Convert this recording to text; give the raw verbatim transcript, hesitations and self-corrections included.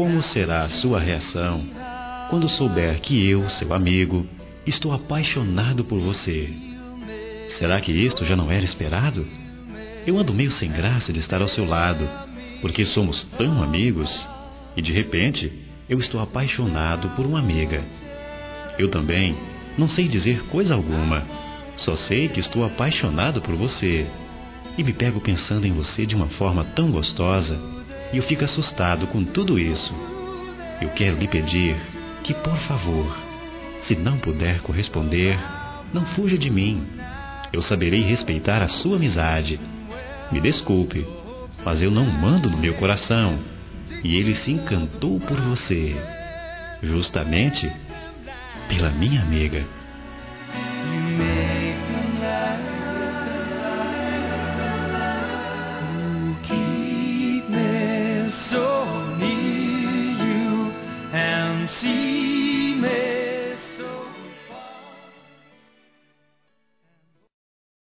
como será a sua reação quando souber que eu, seu amigo, estou apaixonado por você? Será que isto já não era esperado? Eu ando meio sem graça de estar ao seu lado, porque somos tão amigos, e de repente eu estou apaixonado por uma amiga. Eu também não sei dizer coisa alguma, só sei que estou apaixonado por você, e me pego pensando em você de uma forma tão gostosa, e eu fico assustado com tudo isso. Eu quero lhe pedir que, por favor, se não puder corresponder, não fuja de mim. Eu saberei respeitar a sua amizade. Me desculpe, mas eu não mando no meu coração, e ele se encantou por você, justamente pela minha amiga. See